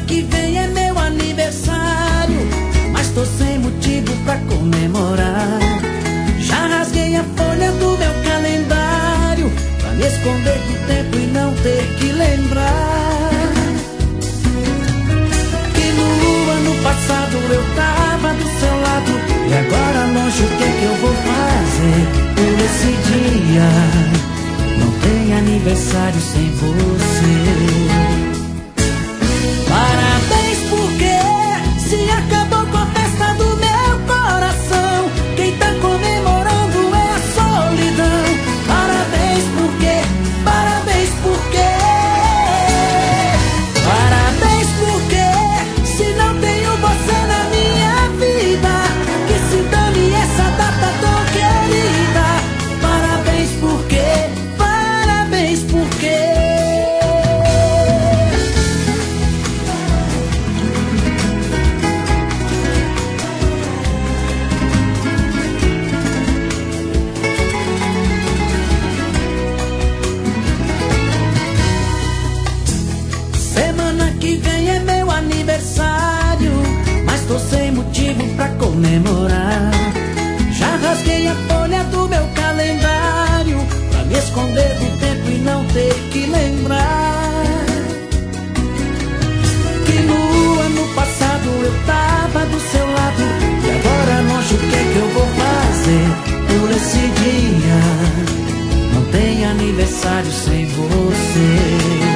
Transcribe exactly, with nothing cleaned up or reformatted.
que vem é meu aniversário, mas tô sem motivo pra comemorar. Já rasguei a folha do meu calendário pra me esconder do tempo e não ter que lembrar que no ano passado eu tava do seu lado, e agora longe, o que é que eu vou fazer por esse dia? Não tem aniversário sem você. Parabéns porque se acabou com a festa do meu coração. Quem tá comemorando é a solidão. Parabéns porque, parabéns porque, parabéns porque se não tenho você na minha vida, que se dane essa data tão querida. Parabéns porque, parabéns porque. Semana que vem é meu aniversário, mas tô sem motivo pra comemorar. Já rasguei a folha do meu calendário pra me esconder do tempo e não ter que lembrar que no ano passado eu tava do seu lado, e agora longe, o que é que eu vou fazer por esse dia? Não tem aniversário sem você.